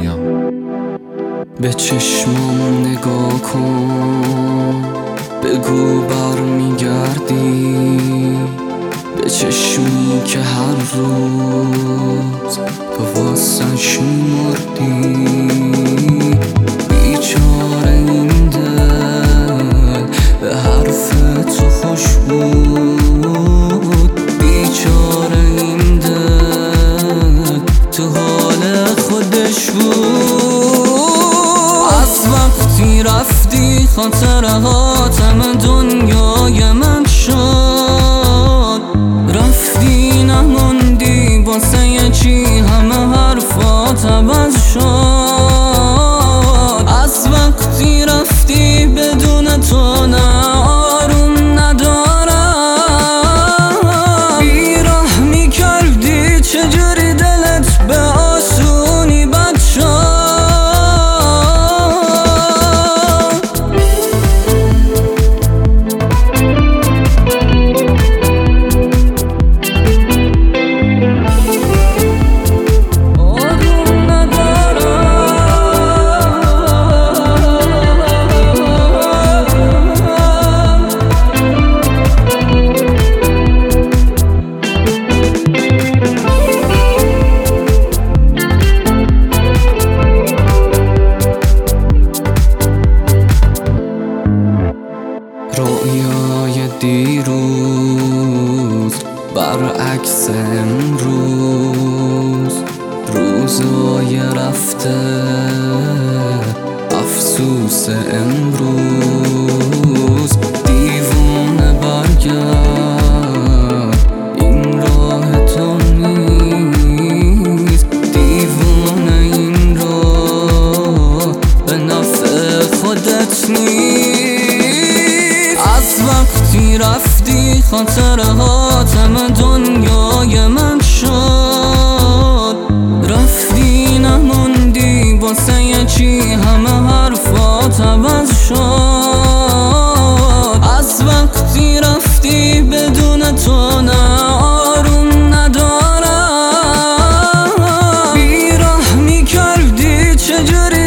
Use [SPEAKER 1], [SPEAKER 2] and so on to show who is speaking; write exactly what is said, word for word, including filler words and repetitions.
[SPEAKER 1] دنیا.
[SPEAKER 2] به چشمم نگاه کن، بگو برمیگردی به چشمی که هر روز تو واسش مردی. بیچاره این دل به حرف تو خوش بود، بیچاره این دل تو حال خودش بود. از وقتی رفتی خاطرهاتم دنیای من شد، رفتی نموندی واسه چی همه حرفات عوض شد. از وقتی رفتی بدون تو نه آروم ندارم. بیراه میکردی چجوری دلت به آسونی بد شد. رویای دیروز برعکس امروز، روزای رفته افسوس امروز. دیوانه برگرد این راه تو نیست، دیوانه این راه به نفع خودت نیست. از وقتی رفتی خاطرهاتم دنیای من شد، رفتی نموندی واسه چی همه حرفات عوض شد. از وقتی رفتی بدون تو نه آروم ندارم. بیراه میکردی چجوری